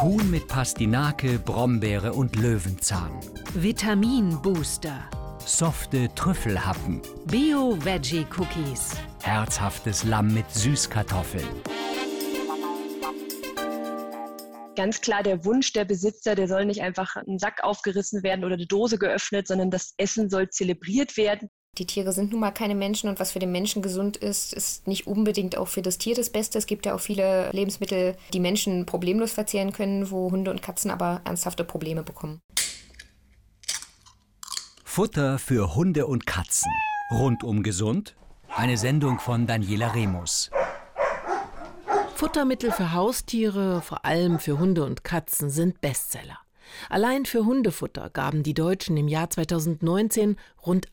Huhn mit Pastinake, Brombeere und Löwenzahn. Vitaminbooster. Softe Trüffelhappen. Bio-Veggie-Cookies. Herzhaftes Lamm mit Süßkartoffeln. Ganz klar der Wunsch der Besitzer, der soll nicht einfach ein Sack aufgerissen werden oder eine Dose geöffnet, sondern das Essen soll zelebriert werden. Die Tiere sind nun mal keine Menschen und was für den Menschen gesund ist, ist nicht unbedingt auch für das Tier das Beste. Es gibt ja auch viele Lebensmittel, die Menschen problemlos verzehren können, wo Hunde und Katzen aber ernsthafte Probleme bekommen. Futter für Hunde und Katzen. Rundum gesund. Eine Sendung von Daniela Remus. Futtermittel für Haustiere, vor allem für Hunde und Katzen, sind Bestseller. Allein für Hundefutter gaben die Deutschen im Jahr 2019 rund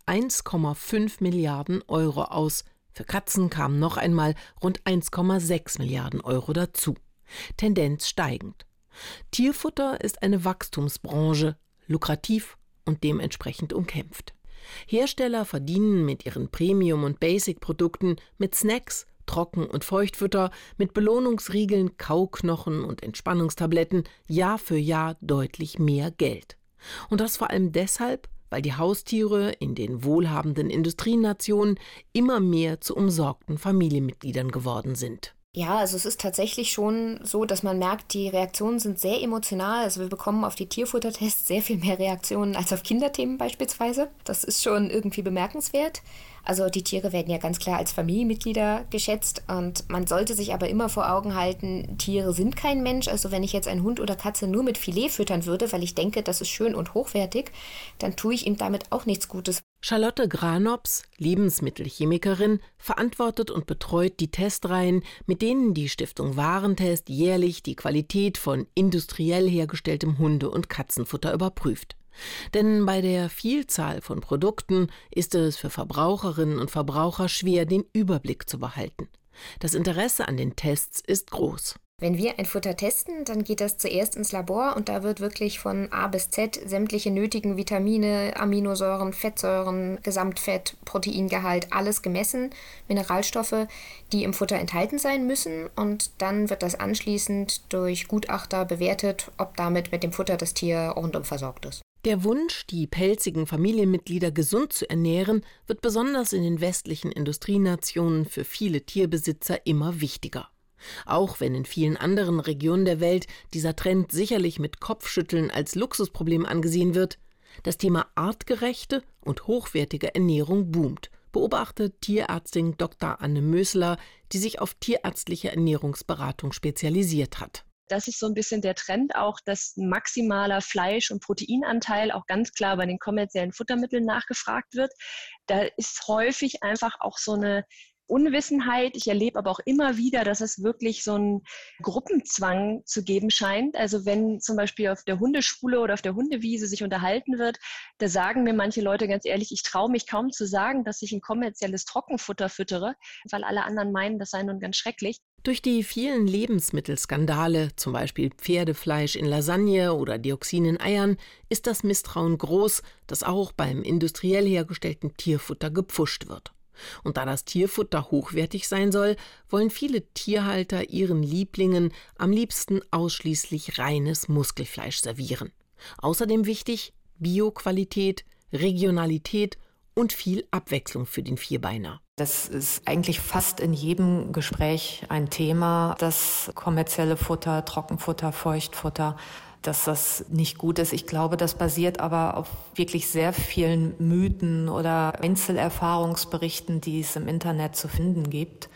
1,5 Milliarden Euro aus. Für Katzen kamen noch einmal rund 1,6 Milliarden Euro dazu. Tendenz steigend. Tierfutter ist eine Wachstumsbranche, lukrativ und dementsprechend umkämpft. Hersteller verdienen mit ihren Premium- und Basic-Produkten, mit Snacks, Trocken- und Feuchtfutter, mit Belohnungsriegeln, Kauknochen und Entspannungstabletten Jahr für Jahr deutlich mehr Geld. Und das vor allem deshalb, weil die Haustiere in den wohlhabenden Industrienationen immer mehr zu umsorgten Familienmitgliedern geworden sind. Ja, also es ist tatsächlich schon so, dass man merkt, die Reaktionen sind sehr emotional. Also wir bekommen auf die Tierfuttertests sehr viel mehr Reaktionen als auf Kinderthemen beispielsweise. Das ist schon irgendwie bemerkenswert. Also die Tiere werden ja ganz klar als Familienmitglieder geschätzt und man sollte sich aber immer vor Augen halten, Tiere sind kein Mensch. Also wenn ich jetzt einen Hund oder Katze nur mit Filet füttern würde, weil ich denke, das ist schön und hochwertig, dann tue ich ihm damit auch nichts Gutes. Charlotte Granops, Lebensmittelchemikerin, verantwortet und betreut die Testreihen, mit denen die Stiftung Warentest jährlich die Qualität von industriell hergestelltem Hunde- und Katzenfutter überprüft. Denn bei der Vielzahl von Produkten ist es für Verbraucherinnen und Verbraucher schwer, den Überblick zu behalten. Das Interesse an den Tests ist groß. Wenn wir ein Futter testen, dann geht das zuerst ins Labor und da wird wirklich von A bis Z sämtliche nötigen Vitamine, Aminosäuren, Fettsäuren, Gesamtfett, Proteingehalt, alles gemessen, Mineralstoffe, die im Futter enthalten sein müssen und dann wird das anschließend durch Gutachter bewertet, ob damit mit dem Futter das Tier rundum versorgt ist. Der Wunsch, die pelzigen Familienmitglieder gesund zu ernähren, wird besonders in den westlichen Industrienationen für viele Tierbesitzer immer wichtiger. Auch wenn in vielen anderen Regionen der Welt dieser Trend sicherlich mit Kopfschütteln als Luxusproblem angesehen wird, das Thema artgerechte und hochwertige Ernährung boomt, beobachtet Tierärztin Dr. Anne Mösler, die sich auf tierärztliche Ernährungsberatung spezialisiert hat. Das ist so ein bisschen der Trend auch, dass ein maximaler Fleisch- und Proteinanteil auch ganz klar bei den kommerziellen Futtermitteln nachgefragt wird. Da ist häufig einfach auch so eine Unwissenheit. Ich erlebe aber auch immer wieder, dass es wirklich so einen Gruppenzwang zu geben scheint. Also wenn zum Beispiel auf der Hundeschule oder auf der Hundewiese sich unterhalten wird, da sagen mir manche Leute ganz ehrlich, ich traue mich kaum zu sagen, dass ich ein kommerzielles Trockenfutter füttere, weil alle anderen meinen, das sei nun ganz schrecklich. Durch die vielen Lebensmittelskandale, zum Beispiel Pferdefleisch in Lasagne oder Dioxin in Eiern, ist das Misstrauen groß, dass auch beim industriell hergestellten Tierfutter gepfuscht wird. Und da das Tierfutter hochwertig sein soll, wollen viele Tierhalter ihren Lieblingen am liebsten ausschließlich reines Muskelfleisch servieren. Außerdem wichtig: Bioqualität, Regionalität und viel Abwechslung für den Vierbeiner. Das ist eigentlich fast in jedem Gespräch ein Thema, das kommerzielle Futter, Trockenfutter, Feuchtfutter, dass das nicht gut ist. Ich glaube, das basiert aber auf wirklich sehr vielen Mythen oder Einzelerfahrungsberichten, die es im Internet zu finden gibt.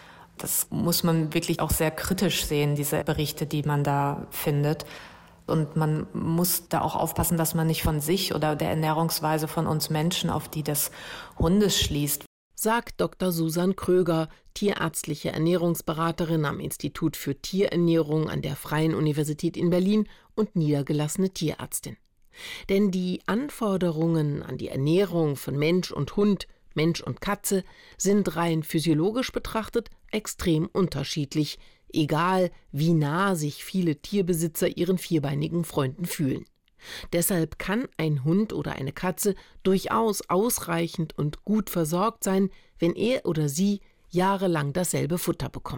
Das muss man wirklich auch sehr kritisch sehen, diese Berichte, die man da findet. Und man muss da auch aufpassen, dass man nicht von sich oder der Ernährungsweise von uns Menschen auf die des Hundes schließt. Sagt Dr. Susan Kröger, tierärztliche Ernährungsberaterin am Institut für Tierernährung an der Freien Universität in Berlin und niedergelassene Tierärztin. Denn die Anforderungen an die Ernährung von Mensch und Hund, Mensch und Katze sind rein physiologisch betrachtet extrem unterschiedlich, egal wie nah sich viele Tierbesitzer ihren vierbeinigen Freunden fühlen. Deshalb kann ein Hund oder eine Katze durchaus ausreichend und gut versorgt sein, wenn er oder sie jahrelang dasselbe Futter bekommt.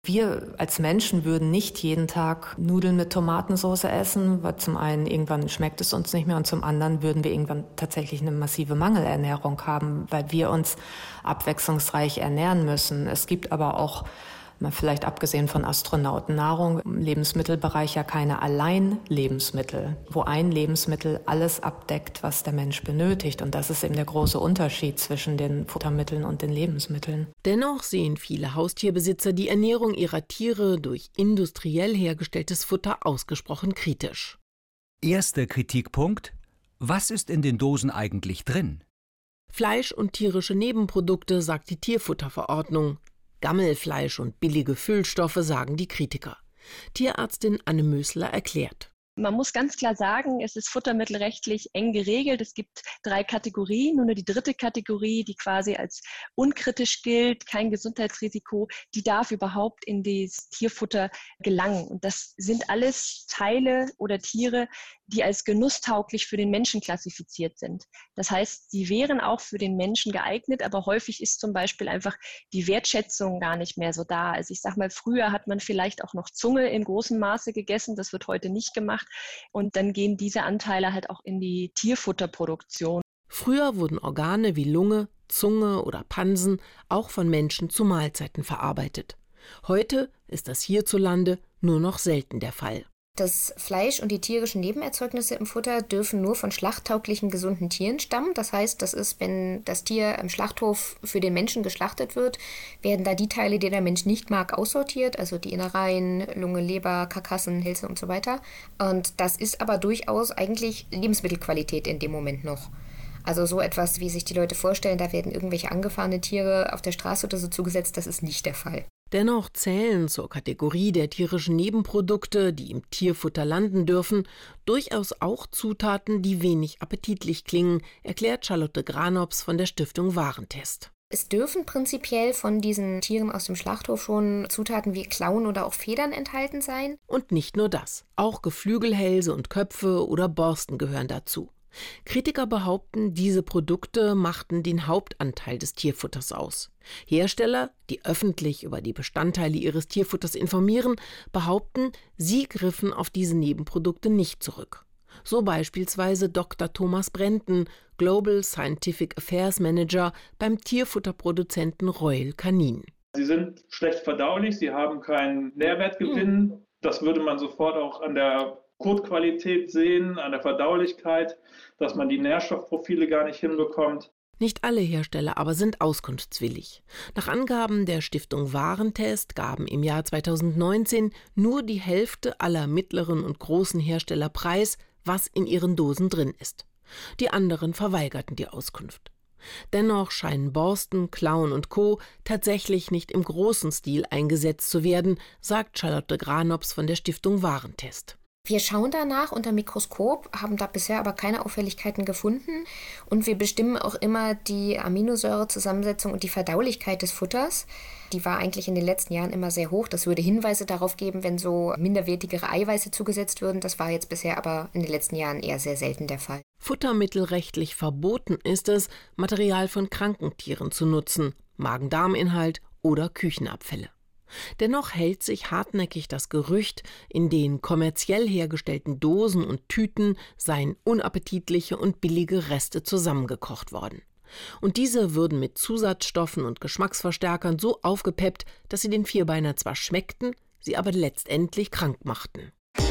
Wir als Menschen würden nicht jeden Tag Nudeln mit Tomatensauce essen, weil zum einen irgendwann schmeckt es uns nicht mehr und zum anderen würden wir irgendwann tatsächlich eine massive Mangelernährung haben, weil wir uns abwechslungsreich ernähren müssen. Es gibt aber auch, mal vielleicht abgesehen von Astronautennahrung, im Lebensmittelbereich ja keine Allein-Lebensmittel, wo ein Lebensmittel alles abdeckt, was der Mensch benötigt. Und das ist eben der große Unterschied zwischen den Futtermitteln und den Lebensmitteln. Dennoch sehen viele Haustierbesitzer die Ernährung ihrer Tiere durch industriell hergestelltes Futter ausgesprochen kritisch. Erster Kritikpunkt: Was ist in den Dosen eigentlich drin? Fleisch und tierische Nebenprodukte, sagt die Tierfutterverordnung. Gammelfleisch und billige Füllstoffe, sagen die Kritiker. Tierärztin Anne Mösler erklärt. Man muss ganz klar sagen, es ist futtermittelrechtlich eng geregelt. Es gibt 3 Kategorien. Nur die 3. Kategorie, die quasi als unkritisch gilt, kein Gesundheitsrisiko, die darf überhaupt in das Tierfutter gelangen. Und das sind alles Teile oder Tiere, die als genusstauglich für den Menschen klassifiziert sind. Das heißt, sie wären auch für den Menschen geeignet, aber häufig ist zum Beispiel einfach die Wertschätzung gar nicht mehr so da. Also ich sage mal, früher hat man vielleicht auch noch Zunge in großem Maße gegessen, das wird heute nicht gemacht. Und dann gehen diese Anteile halt auch in die Tierfutterproduktion. Früher wurden Organe wie Lunge, Zunge oder Pansen auch von Menschen zu Mahlzeiten verarbeitet. Heute ist das hierzulande nur noch selten der Fall. Das Fleisch und die tierischen Nebenerzeugnisse im Futter dürfen nur von schlachttauglichen, gesunden Tieren stammen. Das heißt, das ist, wenn das Tier im Schlachthof für den Menschen geschlachtet wird, werden da die Teile, die der Mensch nicht mag, aussortiert. Also die Innereien, Lunge, Leber, Karkassen, Hälse und so weiter. Und das ist aber durchaus eigentlich Lebensmittelqualität in dem Moment noch. Also so etwas, wie sich die Leute vorstellen, da werden irgendwelche angefahrene Tiere auf der Straße oder so zugesetzt, das ist nicht der Fall. Dennoch zählen zur Kategorie der tierischen Nebenprodukte, die im Tierfutter landen dürfen, durchaus auch Zutaten, die wenig appetitlich klingen, erklärt Charlotte Granops von der Stiftung Warentest. Es dürfen prinzipiell von diesen Tieren aus dem Schlachthof schon Zutaten wie Klauen oder auch Federn enthalten sein. Und nicht nur das, auch Geflügelhälse und Köpfe oder Borsten gehören dazu. Kritiker behaupten, diese Produkte machten den Hauptanteil des Tierfutters aus. Hersteller, die öffentlich über die Bestandteile ihres Tierfutters informieren, behaupten, sie griffen auf diese Nebenprodukte nicht zurück. So beispielsweise Dr. Thomas Brenten, Global Scientific Affairs Manager beim Tierfutterproduzenten Royal Canin. Sie sind schlecht verdaulich, sie haben keinen Nährwertgewinn. Das würde man sofort auch an der Kotqualität sehen, an der Verdaulichkeit, dass man die Nährstoffprofile gar nicht hinbekommt. Nicht alle Hersteller aber sind auskunftswillig. Nach Angaben der Stiftung Warentest gaben im Jahr 2019 nur die Hälfte aller mittleren und großen Hersteller preis, was in ihren Dosen drin ist. Die anderen verweigerten die Auskunft. Dennoch scheinen Borsten, Klauen und Co. tatsächlich nicht im großen Stil eingesetzt zu werden, sagt Charlotte Granops von der Stiftung Warentest. Wir schauen danach unter Mikroskop, haben da bisher aber keine Auffälligkeiten gefunden und wir bestimmen auch immer die Aminosäurezusammensetzung und die Verdaulichkeit des Futters. Die war eigentlich in den letzten Jahren immer sehr hoch. Das würde Hinweise darauf geben, wenn so minderwertigere Eiweiße zugesetzt würden. Das war jetzt bisher aber in den letzten Jahren eher sehr selten der Fall. Futtermittelrechtlich verboten ist es, Material von kranken Tieren zu nutzen, Magen-Darm-Inhalt oder Küchenabfälle. Dennoch hält sich hartnäckig das Gerücht, in den kommerziell hergestellten Dosen und Tüten seien unappetitliche und billige Reste zusammengekocht worden. Und diese würden mit Zusatzstoffen und Geschmacksverstärkern so aufgepeppt, dass sie den Vierbeiner zwar schmeckten, sie aber letztendlich krank machten.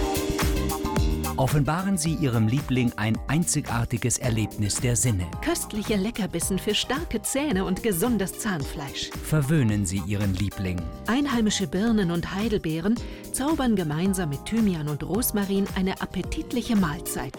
Offenbaren Sie Ihrem Liebling ein einzigartiges Erlebnis der Sinne. Köstliche Leckerbissen für starke Zähne und gesundes Zahnfleisch. Verwöhnen Sie Ihren Liebling. Einheimische Birnen und Heidelbeeren zaubern gemeinsam mit Thymian und Rosmarin eine appetitliche Mahlzeit.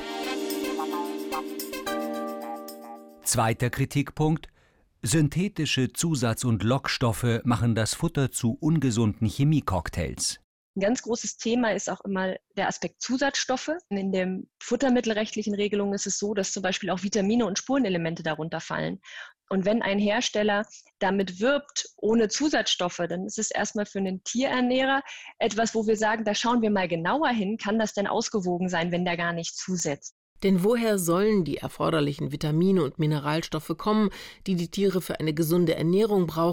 Zweiter Kritikpunkt: Synthetische Zusatz- und Lockstoffe machen das Futter zu ungesunden Chemiecocktails. Ein ganz großes Thema ist auch immer der Aspekt Zusatzstoffe. In den futtermittelrechtlichen Regelungen ist es so, dass zum Beispiel auch Vitamine und Spurenelemente darunter fallen. Und wenn ein Hersteller damit wirbt, ohne Zusatzstoffe, dann ist es erstmal für einen Tierernährer etwas, wo wir sagen, da schauen wir mal genauer hin, kann das denn ausgewogen sein, wenn der gar nicht zusetzt. Denn woher sollen die erforderlichen Vitamine und Mineralstoffe kommen, die die Tiere für eine gesunde Ernährung brauchen,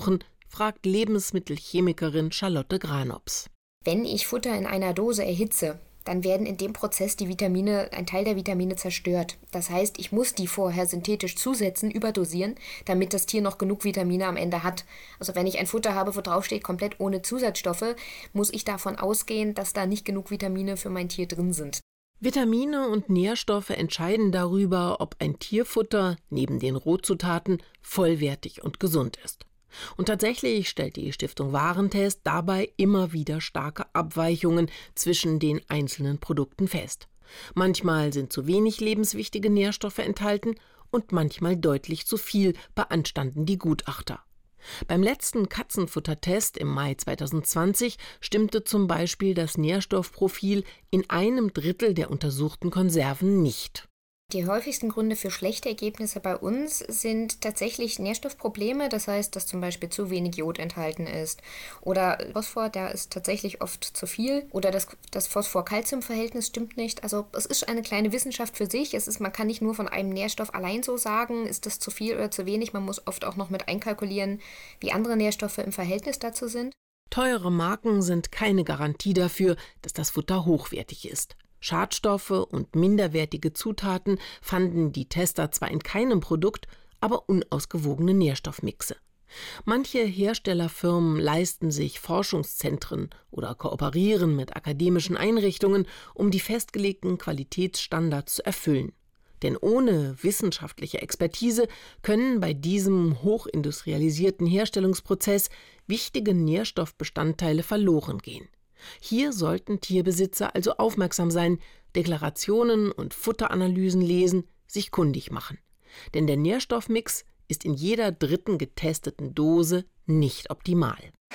fragt Lebensmittelchemikerin Charlotte Granops. Wenn ich Futter in einer Dose erhitze, dann werden in dem Prozess ein Teil der Vitamine zerstört. Das heißt, ich muss die vorher synthetisch zusetzen, überdosieren, damit das Tier noch genug Vitamine am Ende hat. Also wenn ich ein Futter habe, wo drauf steht, komplett ohne Zusatzstoffe, muss ich davon ausgehen, dass da nicht genug Vitamine für mein Tier drin sind. Vitamine und Nährstoffe entscheiden darüber, ob ein Tierfutter neben den Rohzutaten vollwertig und gesund ist. Und tatsächlich stellt die Stiftung Warentest dabei immer wieder starke Abweichungen zwischen den einzelnen Produkten fest. Manchmal sind zu wenig lebenswichtige Nährstoffe enthalten und manchmal deutlich zu viel, beanstanden die Gutachter. Beim letzten Katzenfuttertest im Mai 2020 stimmte zum Beispiel das Nährstoffprofil in 1/3 der untersuchten Konserven nicht. Die häufigsten Gründe für schlechte Ergebnisse bei uns sind tatsächlich Nährstoffprobleme, das heißt, dass zum Beispiel zu wenig Jod enthalten ist. Oder Phosphor, da ist tatsächlich oft zu viel. Oder das Phosphor-Calcium-Verhältnis stimmt nicht. Also es ist eine kleine Wissenschaft für sich. Man kann nicht nur von einem Nährstoff allein so sagen, ist das zu viel oder zu wenig. Man muss oft auch noch mit einkalkulieren, wie andere Nährstoffe im Verhältnis dazu sind. Teure Marken sind keine Garantie dafür, dass das Futter hochwertig ist. Schadstoffe und minderwertige Zutaten fanden die Tester zwar in keinem Produkt, aber unausgewogene Nährstoffmixe. Manche Herstellerfirmen leisten sich Forschungszentren oder kooperieren mit akademischen Einrichtungen, um die festgelegten Qualitätsstandards zu erfüllen. Denn ohne wissenschaftliche Expertise können bei diesem hochindustrialisierten Herstellungsprozess wichtige Nährstoffbestandteile verloren gehen. Hier sollten Tierbesitzer also aufmerksam sein, Deklarationen und Futteranalysen lesen, sich kundig machen. Denn der Nährstoffmix ist in jeder 3. getesteten Dose nicht optimal.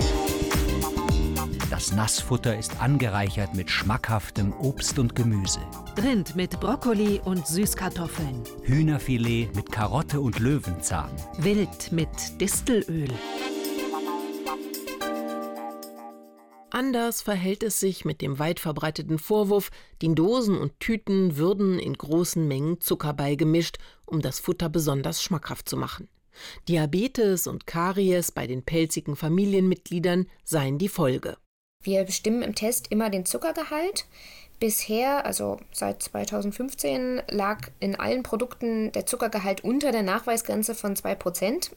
Das Nassfutter ist angereichert mit schmackhaftem Obst und Gemüse. Rind mit Brokkoli und Süßkartoffeln. Hühnerfilet mit Karotte und Löwenzahn. Wild mit Distelöl. Anders verhält es sich mit dem weit verbreiteten Vorwurf, den Dosen und Tüten würden in großen Mengen Zucker beigemischt, um das Futter besonders schmackhaft zu machen. Diabetes und Karies bei den pelzigen Familienmitgliedern seien die Folge. Wir bestimmen im Test immer den Zuckergehalt. Bisher, also seit 2015, lag in allen Produkten der Zuckergehalt unter der Nachweisgrenze von 2%.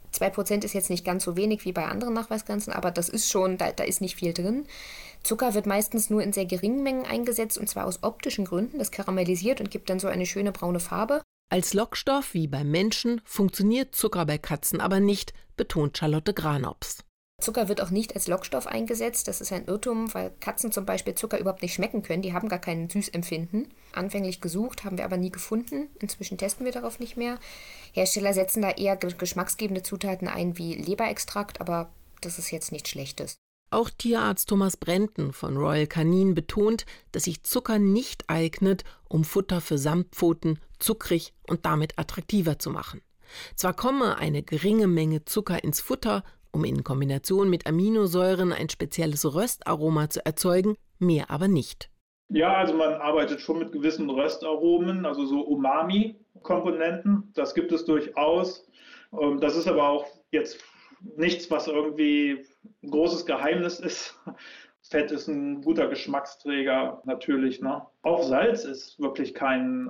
2% ist jetzt nicht ganz so wenig wie bei anderen Nachweisgrenzen, aber das ist schon, da ist nicht viel drin. Zucker wird meistens nur in sehr geringen Mengen eingesetzt, und zwar aus optischen Gründen. Das karamellisiert und gibt dann so eine schöne braune Farbe. Als Lockstoff wie beim Menschen funktioniert Zucker bei Katzen aber nicht, betont Charlotte Granops. Zucker wird auch nicht als Lockstoff eingesetzt. Das ist ein Irrtum, weil Katzen zum Beispiel Zucker überhaupt nicht schmecken können. Die haben gar kein Süßempfinden. Anfänglich gesucht, haben wir aber nie gefunden. Inzwischen testen wir darauf nicht mehr. Hersteller setzen da eher geschmacksgebende Zutaten ein wie Leberextrakt, aber das ist jetzt nichts Schlechtes. Auch Tierarzt Thomas Brenten von Royal Canin betont, dass sich Zucker nicht eignet, um Futter für Samtpfoten zuckrig und damit attraktiver zu machen. Zwar komme eine geringe Menge Zucker ins Futter, um in Kombination mit Aminosäuren ein spezielles Röstaroma zu erzeugen, mehr aber nicht. Ja, also man arbeitet schon mit gewissen Röstaromen, also so Umami-Komponenten. Das gibt es durchaus. Das ist aber auch jetzt nichts, was irgendwie ein großes Geheimnis ist. Fett ist ein guter Geschmacksträger natürlich, ne? Auch Salz ist wirklich kein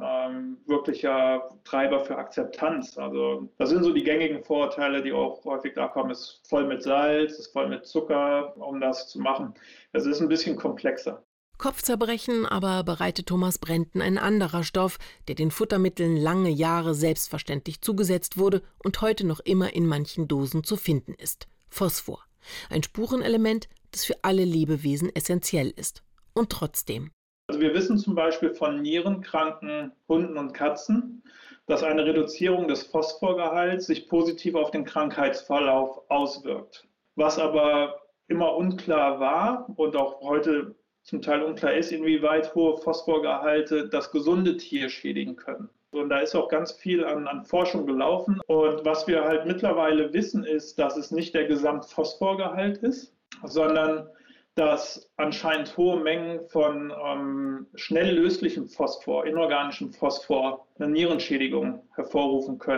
wirklicher Treiber für Akzeptanz. Also das sind so die gängigen Vorurteile, die auch häufig da kommen. Es ist voll mit Salz, es ist voll mit Zucker, um das zu machen. Es ist ein bisschen komplexer. Kopfzerbrechen aber bereitet Thomas Brenten ein anderer Stoff, der den Futtermitteln lange Jahre selbstverständlich zugesetzt wurde und heute noch immer in manchen Dosen zu finden ist: Phosphor. Ein Spurenelement, das für alle Lebewesen essentiell ist. Und trotzdem. Also wir wissen zum Beispiel von nierenkranken Hunden und Katzen, dass eine Reduzierung des Phosphorgehalts sich positiv auf den Krankheitsverlauf auswirkt. Was aber immer unklar war und auch heute zum Teil unklar ist, inwieweit hohe Phosphorgehalte das gesunde Tier schädigen können. Und da ist auch ganz viel an Forschung gelaufen. Und was wir halt mittlerweile wissen, ist, dass es nicht der Gesamtphosphorgehalt ist, sondern dass anscheinend hohe Mengen von schnell löslichem Phosphor, inorganischem Phosphor, eine Nierenschädigung hervorrufen können.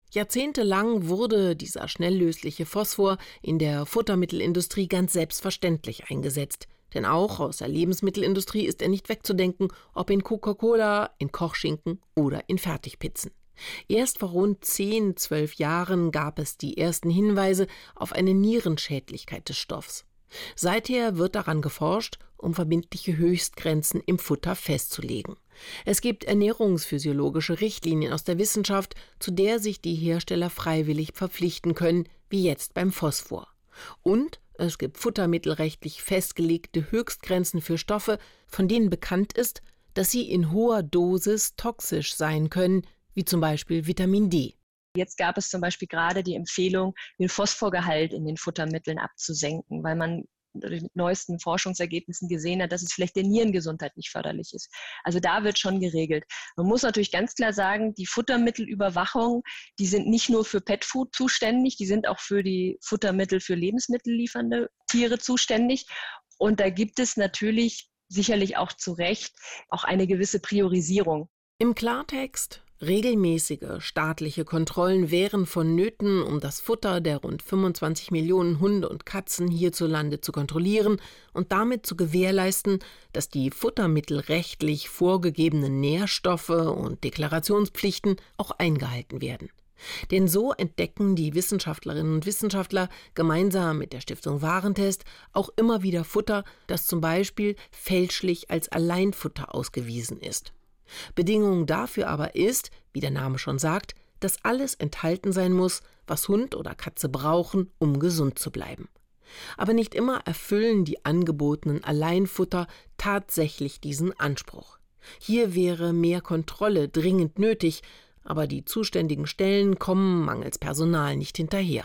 Jahrzehntelang wurde dieser schnelllösliche Phosphor in der Futtermittelindustrie ganz selbstverständlich eingesetzt. Denn auch aus der Lebensmittelindustrie ist er nicht wegzudenken, ob in Coca-Cola, in Kochschinken oder in Fertigpizzen. Erst vor rund 10-12 Jahren gab es die ersten Hinweise auf eine Nierenschädlichkeit des Stoffs. Seither wird daran geforscht, um verbindliche Höchstgrenzen im Futter festzulegen. Es gibt ernährungsphysiologische Richtlinien aus der Wissenschaft, zu der sich die Hersteller freiwillig verpflichten können, wie jetzt beim Phosphor. Und es gibt futtermittelrechtlich festgelegte Höchstgrenzen für Stoffe, von denen bekannt ist, dass sie in hoher Dosis toxisch sein können, wie zum Beispiel Vitamin D. Jetzt gab es zum Beispiel gerade die Empfehlung, den Phosphorgehalt in den Futtermitteln abzusenken, weil man mit neuesten Forschungsergebnissen gesehen hat, dass es vielleicht der Nierengesundheit nicht förderlich ist. Also da wird schon geregelt. Man muss natürlich ganz klar sagen, die Futtermittelüberwachung, die sind nicht nur für Petfood zuständig, die sind auch für die Futtermittel für Lebensmittel liefernde Tiere zuständig. Und da gibt es natürlich sicherlich auch zu Recht auch eine gewisse Priorisierung. Im Klartext: Regelmäßige staatliche Kontrollen wären vonnöten, um das Futter der rund 25 Millionen Hunde und Katzen hierzulande zu kontrollieren und damit zu gewährleisten, dass die futtermittelrechtlich vorgegebenen Nährstoffe und Deklarationspflichten auch eingehalten werden. Denn so entdecken die Wissenschaftlerinnen und Wissenschaftler gemeinsam mit der Stiftung Warentest auch immer wieder Futter, das zum Beispiel fälschlich als Alleinfutter ausgewiesen ist. Bedingung dafür aber ist, wie der Name schon sagt, dass alles enthalten sein muss, was Hund oder Katze brauchen, um gesund zu bleiben. Aber nicht immer erfüllen die angebotenen Alleinfutter tatsächlich diesen Anspruch. Hier wäre mehr Kontrolle dringend nötig, aber die zuständigen Stellen kommen mangels Personal nicht hinterher.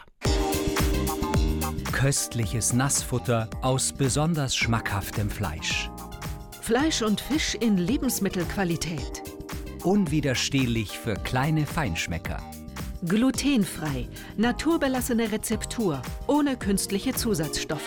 Köstliches Nassfutter aus besonders schmackhaftem Fleisch. Fleisch und Fisch in Lebensmittelqualität. Unwiderstehlich für kleine Feinschmecker. Glutenfrei, naturbelassene Rezeptur, ohne künstliche Zusatzstoffe.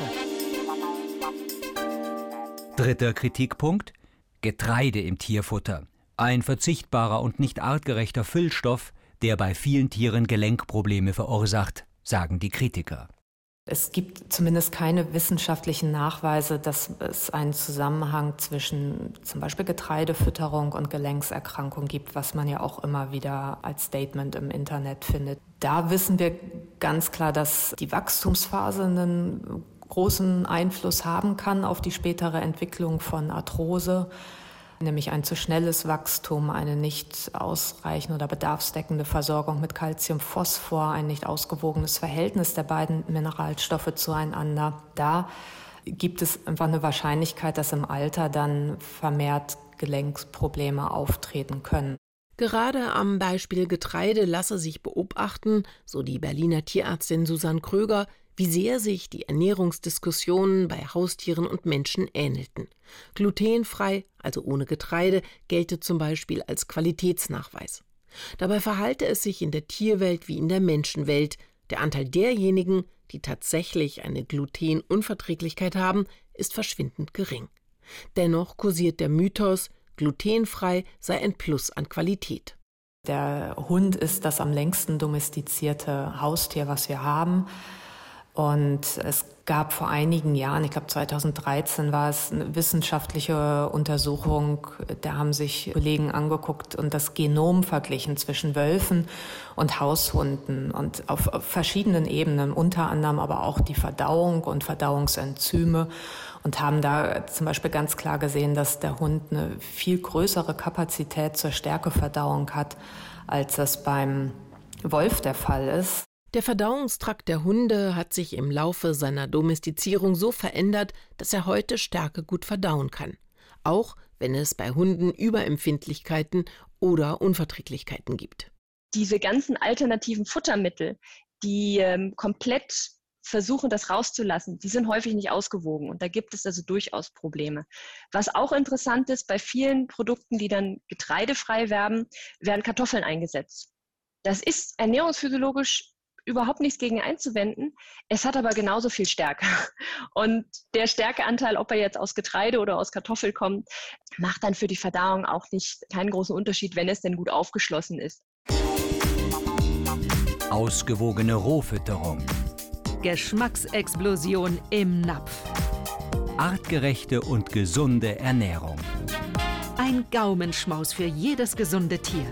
Dritter Kritikpunkt: Getreide im Tierfutter. Ein verzichtbarer und nicht artgerechter Füllstoff, der bei vielen Tieren Gelenkprobleme verursacht, sagen die Kritiker. Es gibt zumindest keine wissenschaftlichen Nachweise, dass es einen Zusammenhang zwischen zum Beispiel Getreidefütterung und Gelenkserkrankung gibt, was man ja auch immer wieder als Statement im Internet findet. Da wissen wir ganz klar, dass die Wachstumsphase einen großen Einfluss haben kann auf die spätere Entwicklung von Arthrose, nämlich ein zu schnelles Wachstum, eine nicht ausreichende oder bedarfsdeckende Versorgung mit Calcium, Phosphor, ein nicht ausgewogenes Verhältnis der beiden Mineralstoffe zueinander. Da gibt es einfach eine Wahrscheinlichkeit, dass im Alter dann vermehrt Gelenkprobleme auftreten können. Gerade am Beispiel Getreide lasse sich beobachten, so die Berliner Tierärztin Susanne Kröger, wie sehr sich die Ernährungsdiskussionen bei Haustieren und Menschen ähnelten. Glutenfrei, also ohne Getreide, gelte zum Beispiel als Qualitätsnachweis. Dabei verhalte es sich in der Tierwelt wie in der Menschenwelt. Der Anteil derjenigen, die tatsächlich eine Glutenunverträglichkeit haben, ist verschwindend gering. Dennoch kursiert der Mythos, glutenfrei sei ein Plus an Qualität. Der Hund ist das am längsten domestizierte Haustier, was wir haben. Und es gab vor einigen Jahren, ich glaube 2013 war es, eine wissenschaftliche Untersuchung, da haben sich Kollegen angeguckt und das Genom verglichen zwischen Wölfen und Haushunden und auf verschiedenen Ebenen, unter anderem aber auch die Verdauung und Verdauungsenzyme, und haben da zum Beispiel ganz klar gesehen, dass der Hund eine viel größere Kapazität zur Stärkeverdauung hat, als das beim Wolf der Fall ist. Der Verdauungstrakt der Hunde hat sich im Laufe seiner Domestizierung so verändert, dass er heute Stärke gut verdauen kann. Auch wenn es bei Hunden Überempfindlichkeiten oder Unverträglichkeiten gibt. Diese ganzen alternativen Futtermittel, die komplett versuchen, das rauszulassen, die sind häufig nicht ausgewogen. Und da gibt es also durchaus Probleme. Was auch interessant ist, bei vielen Produkten, die dann getreidefrei werden Kartoffeln eingesetzt. Das ist ernährungsphysiologisch überhaupt nichts gegen einzuwenden. Es hat aber genauso viel Stärke. Und der Stärkeanteil, ob er jetzt aus Getreide oder aus Kartoffel kommt, macht dann für die Verdauung auch keinen großen Unterschied, wenn es denn gut aufgeschlossen ist. Ausgewogene Rohfütterung. Geschmacksexplosion im Napf. Artgerechte und gesunde Ernährung. Ein Gaumenschmaus für jedes gesunde Tier.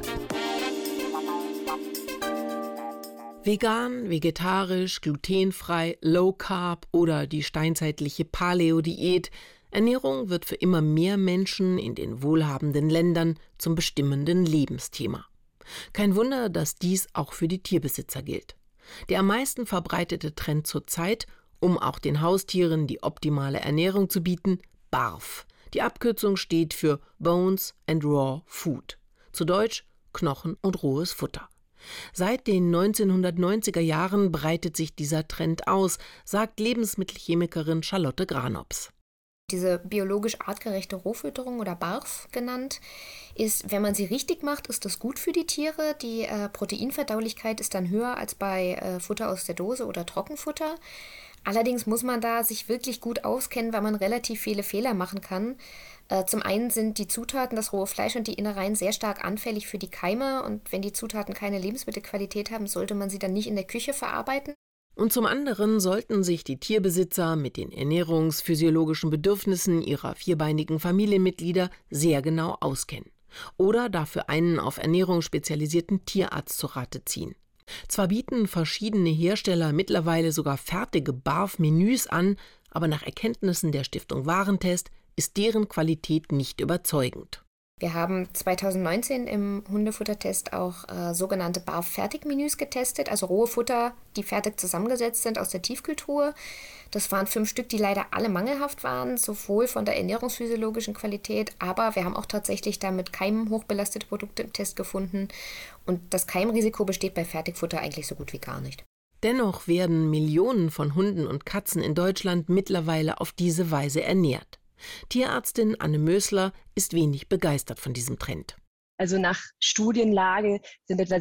Vegan, vegetarisch, glutenfrei, Low Carb oder die steinzeitliche Paleo-Diät. Ernährung wird für immer mehr Menschen in den wohlhabenden Ländern zum bestimmenden Lebensthema. Kein Wunder, dass dies auch für die Tierbesitzer gilt. Der am meisten verbreitete Trend zurzeit, um auch den Haustieren die optimale Ernährung zu bieten, BARF. Die Abkürzung steht für Bones and Raw Food. Zu Deutsch Knochen und rohes Futter. Seit den 1990er Jahren breitet sich dieser Trend aus, sagt Lebensmittelchemikerin Charlotte Granops. Diese biologisch artgerechte Rohfütterung oder BARF genannt, ist, wenn man sie richtig macht, ist das gut für die Tiere. Die Proteinverdaulichkeit ist dann höher als bei Futter aus der Dose oder Trockenfutter. Allerdings muss man da sich wirklich gut auskennen, weil man relativ viele Fehler machen kann. Zum einen sind die Zutaten, das rohe Fleisch und die Innereien sehr stark anfällig für die Keime. Und wenn die Zutaten keine Lebensmittelqualität haben, sollte man sie dann nicht in der Küche verarbeiten. Und zum anderen sollten sich die Tierbesitzer mit den ernährungsphysiologischen Bedürfnissen ihrer vierbeinigen Familienmitglieder sehr genau auskennen. Oder dafür einen auf Ernährung spezialisierten Tierarzt zu Rate ziehen. Zwar bieten verschiedene Hersteller mittlerweile sogar fertige BARF-Menüs an, aber nach Erkenntnissen der Stiftung Warentest ist deren Qualität nicht überzeugend. Wir haben 2019 im Hundefuttertest auch sogenannte BARF-Fertigmenüs getestet, also rohe Futter, die fertig zusammengesetzt sind aus der Tiefkühltruhe. Das waren 5 Stück, die leider alle mangelhaft waren, sowohl von der ernährungsphysiologischen Qualität, aber wir haben auch tatsächlich da mit Keimen hochbelastete Produkte im Test gefunden. Und das Keimrisiko besteht bei Fertigfutter eigentlich so gut wie gar nicht. Dennoch werden Millionen von Hunden und Katzen in Deutschland mittlerweile auf diese Weise ernährt. Tierärztin Anne Mösler ist wenig begeistert von diesem Trend. Also nach Studienlage sind etwa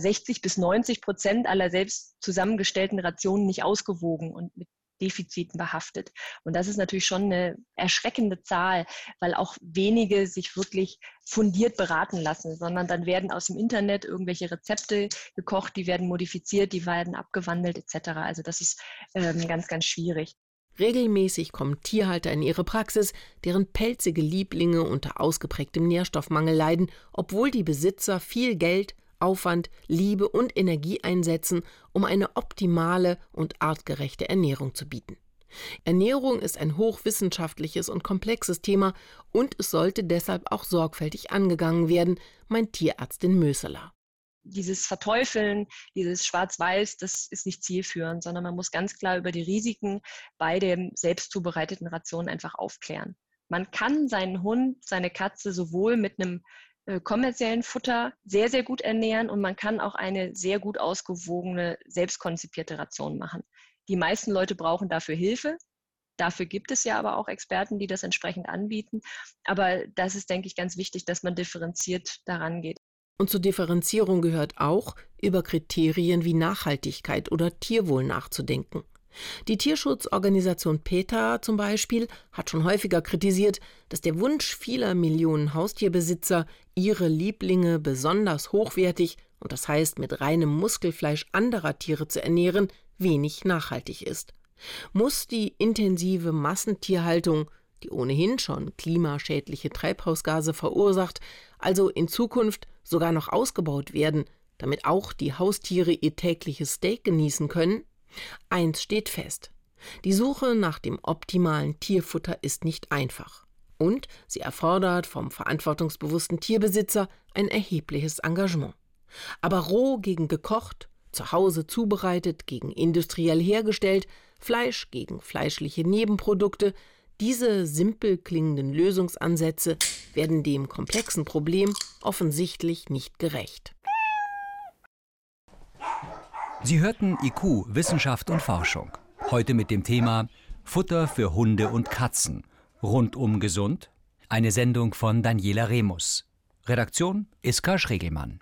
60-90% aller selbst zusammengestellten Rationen nicht ausgewogen und mit Defiziten behaftet. Und das ist natürlich schon eine erschreckende Zahl, weil auch wenige sich wirklich fundiert beraten lassen, sondern dann werden aus dem Internet irgendwelche Rezepte gekocht, die werden modifiziert, die werden abgewandelt etc. Also das ist ganz, ganz schwierig. Regelmäßig kommen Tierhalter in ihre Praxis, deren pelzige Lieblinge unter ausgeprägtem Nährstoffmangel leiden, obwohl die Besitzer viel Geld, Aufwand, Liebe und Energie einsetzen, um eine optimale und artgerechte Ernährung zu bieten. Ernährung ist ein hochwissenschaftliches und komplexes Thema und es sollte deshalb auch sorgfältig angegangen werden, meint Tierärztin Möseler. Dieses Verteufeln, dieses Schwarz-Weiß, das ist nicht zielführend, sondern man muss ganz klar über die Risiken bei den selbst zubereiteten Rationen einfach aufklären. Man kann seinen Hund, seine Katze sowohl mit einem kommerziellen Futter sehr, sehr gut ernähren und man kann auch eine sehr gut ausgewogene, selbstkonzipierte Ration machen. Die meisten Leute brauchen dafür Hilfe. Dafür gibt es ja aber auch Experten, die das entsprechend anbieten. Aber das ist, denke ich, ganz wichtig, dass man differenziert daran geht. Und zur Differenzierung gehört auch, über Kriterien wie Nachhaltigkeit oder Tierwohl nachzudenken. Die Tierschutzorganisation PETA zum Beispiel hat schon häufiger kritisiert, dass der Wunsch vieler Millionen Haustierbesitzer, ihre Lieblinge besonders hochwertig, und das heißt mit reinem Muskelfleisch anderer Tiere zu ernähren, wenig nachhaltig ist. Muss die intensive Massentierhaltung, die ohnehin schon klimaschädliche Treibhausgase verursacht, also in Zukunft sogar noch ausgebaut werden, damit auch die Haustiere ihr tägliches Steak genießen können? Eins steht fest: Die Suche nach dem optimalen Tierfutter ist nicht einfach. Und sie erfordert vom verantwortungsbewussten Tierbesitzer ein erhebliches Engagement. Aber roh gegen gekocht, zu Hause zubereitet gegen industriell hergestellt, Fleisch gegen fleischliche Nebenprodukte, diese simpel klingenden Lösungsansätze werden dem komplexen Problem offensichtlich nicht gerecht. Sie hörten IQ, Wissenschaft und Forschung. Heute mit dem Thema Futter für Hunde und Katzen. Rundum gesund. Eine Sendung von Daniela Remus. Redaktion Iska Schregelmann.